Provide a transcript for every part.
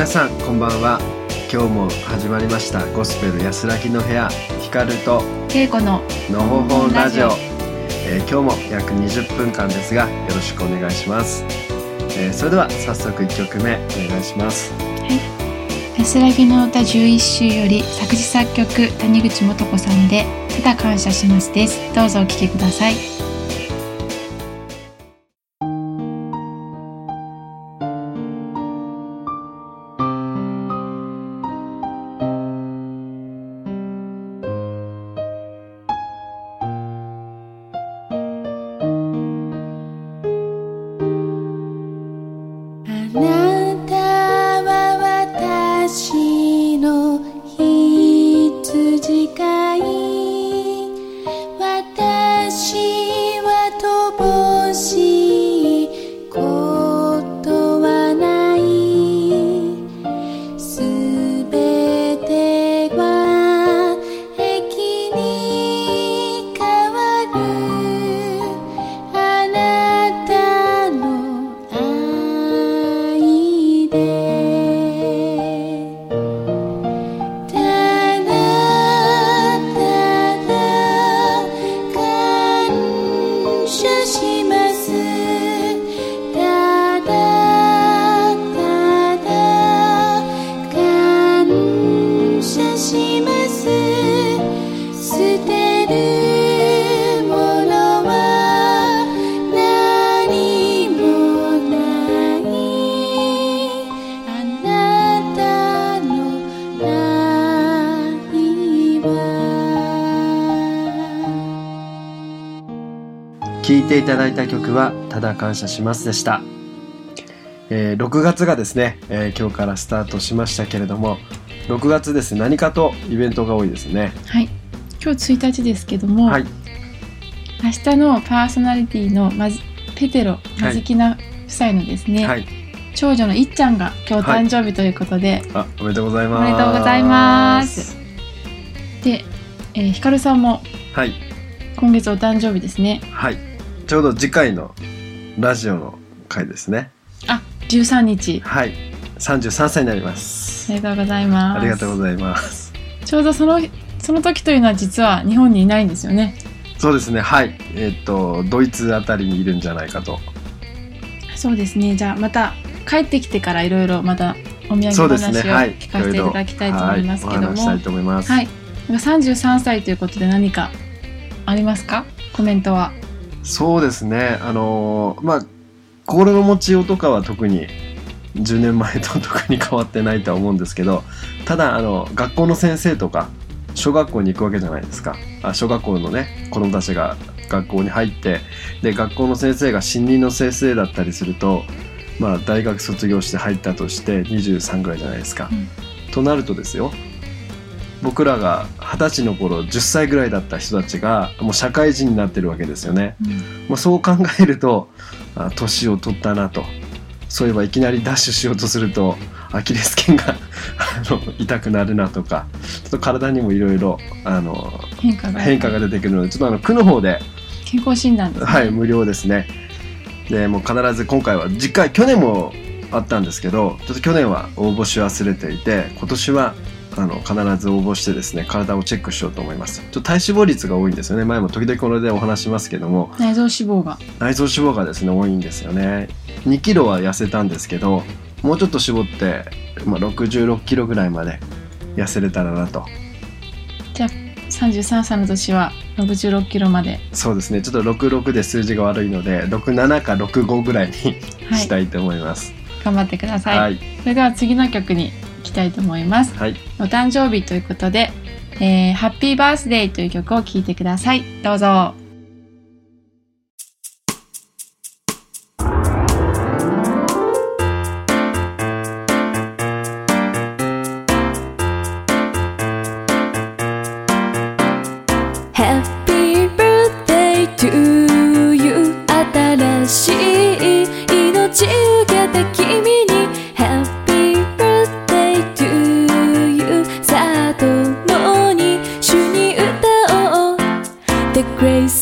皆さんこんばんは。今日も始まりましたゴスペル安らぎの部屋、ヒカルとケイコののほほんラジオ。今日も約20分間ですがよろしくお願いします。それでは早速1曲目お願いします。 はい、安らぎの歌11週より作詞作曲谷口素子さんでただ感謝しますです。どうぞお聴きください。 聴いていただいた曲はただ感謝しますでした。6月がですね、今日からスタートしましたけれども、6月ですね、何かとイベントが多いですね。 はい、今日1日ですけども、はい、明日のパーソナリティのペテロマジキナ夫妻のですね、はい、長女のいっちゃんが今日誕生日ということで、 はい、おめでとうございます。 おめでとうございます。で、ひかるさんも、はい、今月お誕生日ですね。 はい、ちょうど次回のラジオの回ですね。 あ、13日。 はい、33歳になります。 おめでとうございます。 ありがとうございます。 ちょうどその時というのは実は日本にいないんですよね。 そうですね、はい、ドイツあたりにいるんじゃないかと。 そうですね、じゃあまた帰ってきてからいろいろまたお土産話を聞かせていただきたいと思いますけども、 お話したいと思います。 はい、33歳ということで何かありますか？コメントは。 そうですね、心の持ちようとかは特に10年前と特に変わってないとは思うんですけど、ただ学校の先生とか小学校に行くわけじゃないですか。小学校のね、子どもたちが学校に入って、で学校の先生が新任の先生だったりすると、大学卒業して入ったとして23ぐらいじゃないですか、となるとですよ、僕らが20歳の頃10歳ぐらいだった人たちがもう社会人になってるわけですよね、そう考えると年を取ったなと。そういえばいきなりダッシュしようとするとアキレス腱が痛くなるなとか、ちょっと体にもいろいろ変化が出てくるので、ちょっと区の方で健康診断ですね。 はい、無料ですね。でもう必ず今回は去年もあったんですけど、ちょっと去年は応募し忘れていて、今年は必ず応募してですね、体をチェックしようと思います。ちょっと体脂肪率が多いんですよね。前も時々これでお話しますけども、 内臓脂肪がですね多いんですよね。2キロは痩せたんですけど、もうちょっと絞って、66キロぐらいまで痩せれたらなと。 じゃあ33歳の年は66キロまで。そうですね、ちょっと66で数字が悪いので67か65ぐらいにしたいと思います、 頑張ってください、はい、それでは次の曲に行きたいと思います、はい、お誕生日ということで、ハッピーバースデーという曲を聴いてください。どうぞ。 Happy birthday to you 新しい命受けた君に Happy birthday to you さあ共に主に歌おう The grace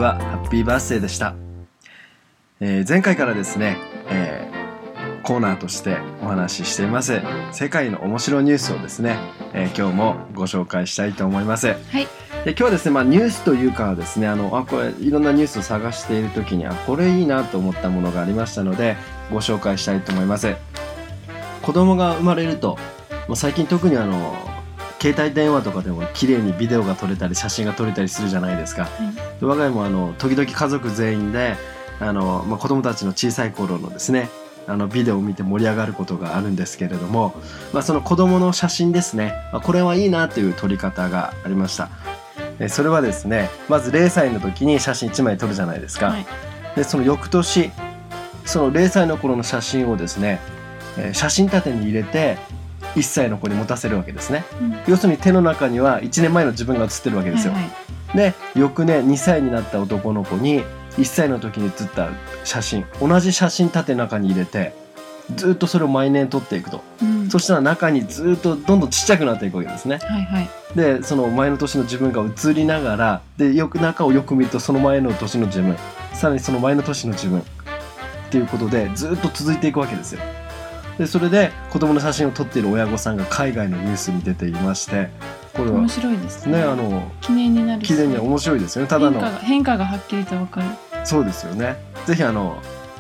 はハッピーバースデーでした。前回からですね、コーナーとしてお話ししています世界の面白ニュースをですね、今日もご紹介したいと思います。 はい。 で今日はですね、ニュースというかですね、これいろんなニュースを探している時にこれいいなと思ったものがありましたのでご紹介したいと思います。子供が生まれると最近特に携帯電話とかでも綺麗にビデオが撮れたり写真が撮れたりするじゃないですか。で我が家も時々家族全員で子供たちの小さい頃のですねビデオを見て盛り上がることがあるんですけれども、その子供の写真ですね、これはいいなという撮り方がありました。それはですね、まず0歳の時に写真1枚撮るじゃないですか、はい、でその翌年その0歳の頃の写真をですね、写真立てに入れて1歳の子に持たせるわけですね、要するに手の中には1年前の自分が写ってるわけですよ、で翌年2歳になった男の子に1歳の時に写った写真、同じ写真立ての中に入れてずっとそれを毎年撮っていくと、そしたら中にずっとどんどんちっちゃくなっていくわけですね、でその前の年の自分が写りながらで中をよく見るとその前の年の自分、さらにその前の年の自分っていうことでずっと続いていくわけですよ。でそれで子供の写真を撮っている親御さんが海外のニュースに出ていまして、これは面白いですね。記念になるし、 記念には面白いですよね。ただ変化がはっきりと分かる。 そうですよね。ぜひでも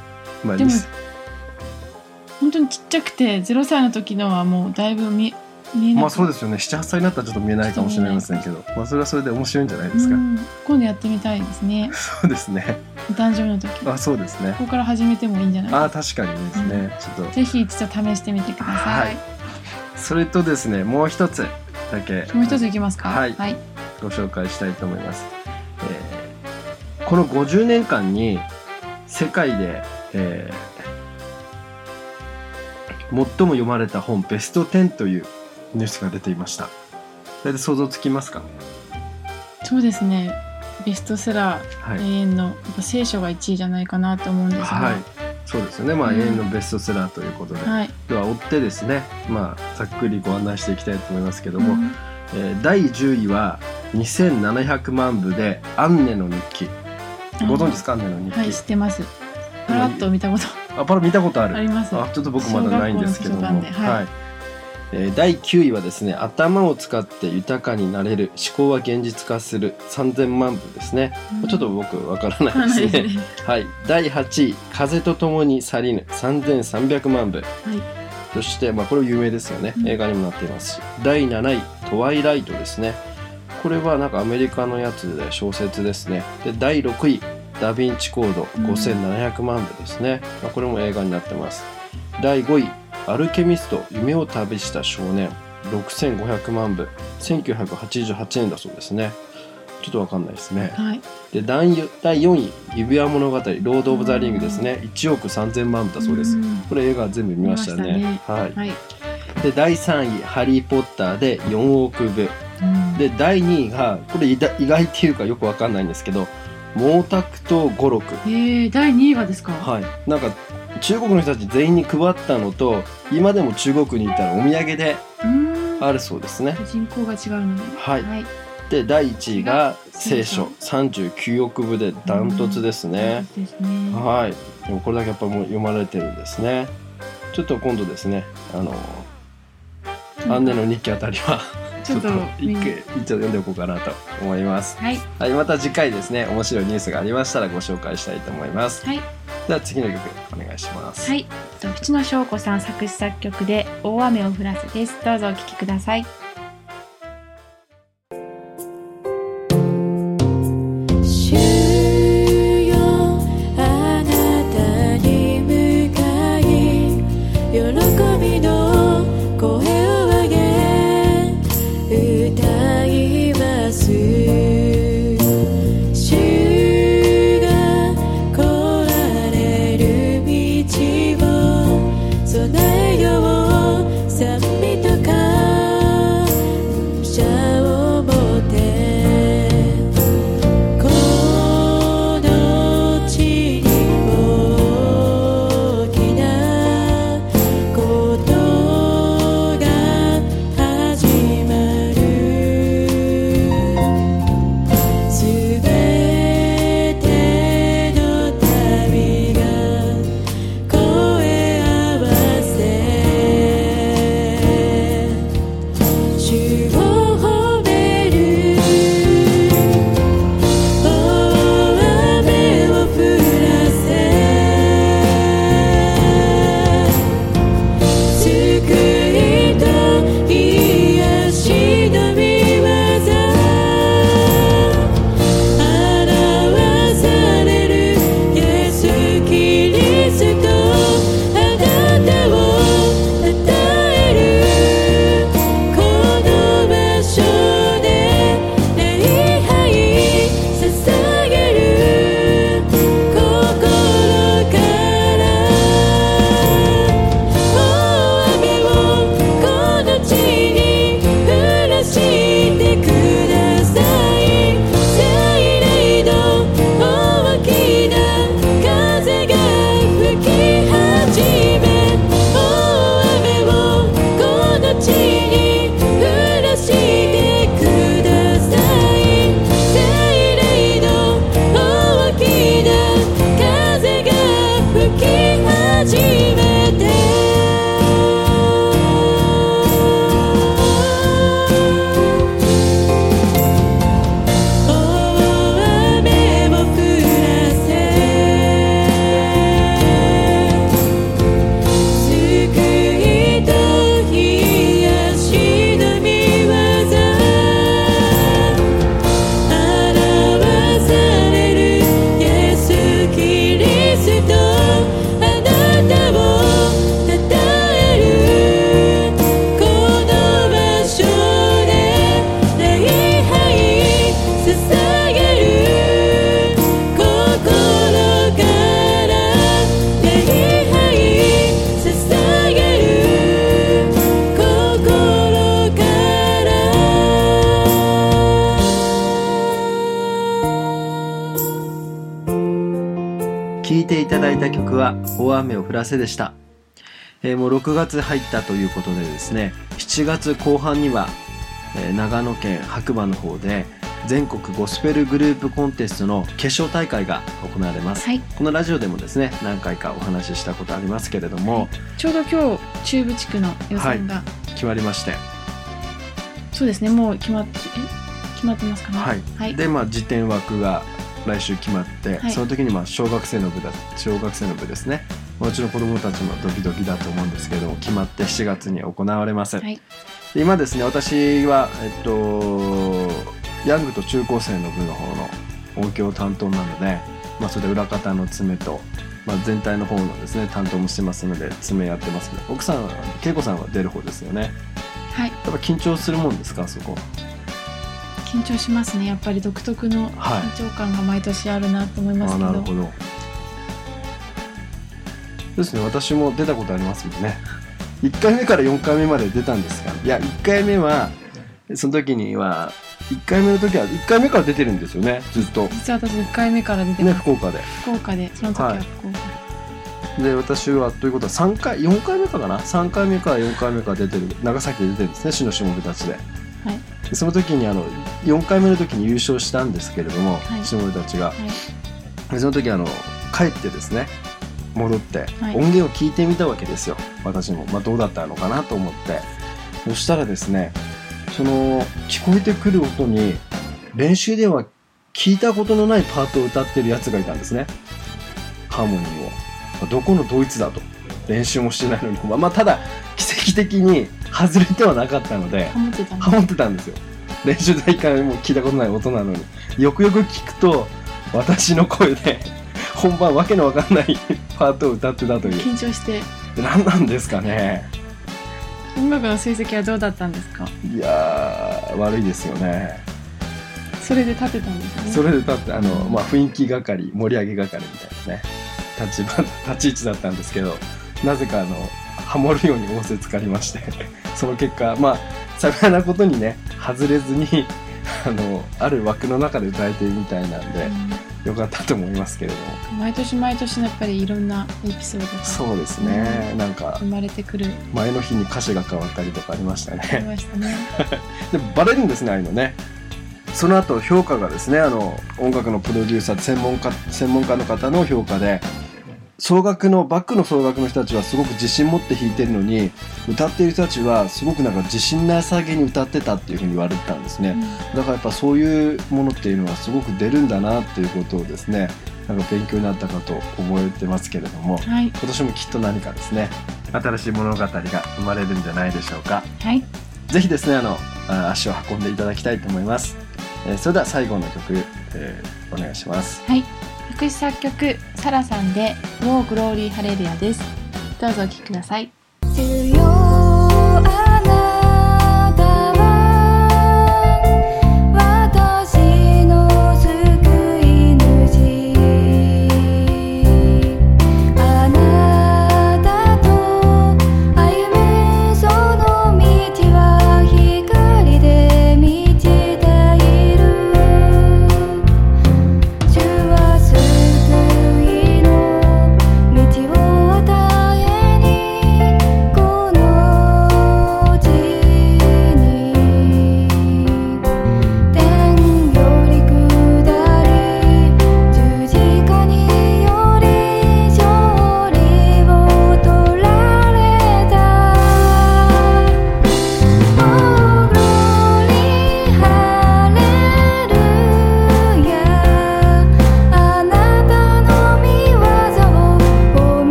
本当にちっちゃくて0歳の時のはもうだいぶ見えない。 そうですよね。 7,8 歳になったらちょっと見えないかもしれませんけど、それはそれで面白いんじゃないですか。 今度やってみたいですね。 そうですね。 お誕生日の時。そうですね。ここから始めてもいいんじゃないですか。 確かにですね、ちょっとぜひ一度試してみてください。 それとですね、もう一つだけもう一ついきますか。 はい、ご紹介したいと思います。この50年間に世界で、最も読まれた本ベスト10というニュースが出ていました。大体想像つきますか？ そうですね、ベストセラー、永遠の聖書が1位じゃないかなと思うんですが、 そうですよね。永遠のベストセラーということで、では追ってですね、ざっくりご案内していきたいと思いますけども、第10位は2700万部でアンネの日記。ご存知ですか？アンネの日記。知ってます。パラッと見たことパラ見たことある。 あります。 ちょっと僕まだないんですけども、第9位はですね、頭を使って豊かになれる、思考は現実化する3000万部ですね、ちょっと僕わからないですね。第8位、風と共に去りぬ3300万部、そしてこれ有名ですよね、映画にもなっていますし、第7位、トワイライトですね。これはなんかアメリカのやつで小説ですね。で第6位、ダヴィンチコード5700万部ですね、これも映画になってます。第5位、アルケミスト夢を旅した少年6500万部、1988年だそうですね。ちょっとわかんないですね、で第4位、指輪物語ロード・オブ・ザ・リングですね、1億3000万部だそうです。これ映画全部見ましたね。で第3位、ハリー・ポッターで4億部、で第2位がこれ意外っていうかよくわかんないんですけど、毛沢東語録。 第2位がですか？ なんか中国の人たち全員に配ったのと、今でも中国に行ったらお土産であるそうですね。 人口が違うので。 で第1位が聖書39億部でダントツですね。でもこれだけやっぱもう読まれてるんですね。ちょっと今度ですね、アンネの日記あたりはちょっと一応読んでおこうかなと思います。また次回ですね、面白いニュースがありましたらご紹介したいと思います。では次の曲お願いします。 淵野翔子さん作詞作曲で大雨を降らせです。どうぞお聴きください。 備えよう賛美とか聴いていただいた曲は大雨を降らせでした。もう6月入ったということでですね、7月後半には、長野県白馬の方で全国ゴスペルグループコンテストの決勝大会が行われます、はい、このラジオでもですね何回かお話ししたことありますけれども、はい、 ちょうど今日中部地区の予選が、はい、 決まりまして、 そうですね、もう決まってますかね。 はい、はい、で次点枠が来週決まって、はい、その時に小学生の部ですね、もちろん子どもたちもドキドキだと思うんですけども、決まって7月に行われます、はい、で今ですね、私はヤングと中高生の部の方の音響担当なので、それで裏方の詰めと、全体の方のですね担当もしてますので詰めやってますけど、奥さん恵子さんは出る方ですよね。 はい。 やっぱ緊張するもんですか、そこ。 緊張しますね。やっぱり独特の緊張感が毎年あるなと思いますけど、 なるほどですね。私も出たことありますもんね。1回目から4回目まで出たんですが、いや1回目はその時には1回目の時は1回目から出てるんですよね、ずっと。 実は私1回目から出てます、 ね、福岡でその時は福岡で、私はということは4回目かな、3回目から4回目から出てる、長崎で出てるんですね、市のしもべたちで、はい、でその時に4回目の時に優勝したんですけれども、はい、しもべたちが、はい、でその時帰ってですね戻って、はい、音源を聞いてみたわけですよ、私も、どうだったのかなと思って。そしたらですね、その聞こえてくる音に練習では聞いたことのないパートを歌ってるやつがいたんですね、ハーモニーを。どこのドイツだと、練習もしてないのに、ただ奇跡的に外れてはなかったのでハモってたんですよ。練習で1回目も聞いたことない音なのに、よくよく聞くと私の声で本番わけのわかんないパートを歌ってたという。 緊張して。 何なんですかね。 音楽の成績はどうだったんですか。 いや悪いですよね。 それで立てたんですね。 それで立って雰囲気係、盛り上げ係みたいなね立ち位置だったんですけど、なぜかハモるように仰せつかりましてその結果幸いなことにね外れずにある枠の中で歌えてるみたいなんで、よかったと思いますけれども、 毎年毎年やっぱりいろんなエピソードがそうですね、なんか生まれてくる。 前の日に歌詞が変わったりとかありましたね。 ありましたねでもバレるんですね、ああいうのね。その後評価がですね、音楽のプロデューサー、専門家の方の評価で、バックの奏楽の人たちはすごく自信持って弾いてるのに、歌っている人たちはすごく自信なさげに歌ってたっていうふうに言われてたんですね、だからやっぱそういうものっていうのはすごく出るんだなっていうことをですね、勉強になったかと思えてますけれども、はい、今年もきっと何かですね新しい物語が生まれるんじゃないでしょうか。 はい、 ぜひですね足を運んでいただきたいと思います。それでは最後の曲、お願いします。 はい、作詞作曲サラさんで「ウォーグローリーハレルヤ」です。どうぞお聴きください。 この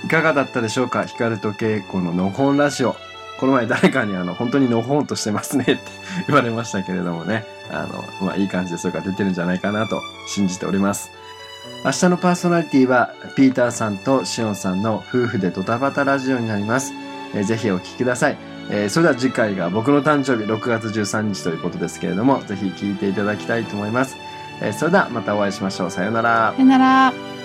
いかがだったでしょうか。光と恵子ののほんラジオ。この前誰かに本当にのほんとしてますねって言われましたけれどもね、いい感じでそれが出てるんじゃないかなと信じております。明日のパーソナリティはピーターさんとシオンさんの夫婦でドタバタラジオになります。ぜひお聞きください。それでは次回が僕の誕生日6月13日ということですけれども、ぜひ聞いていただきたいと思います。それではまたお会いしましょう。さようなら。 さよなら。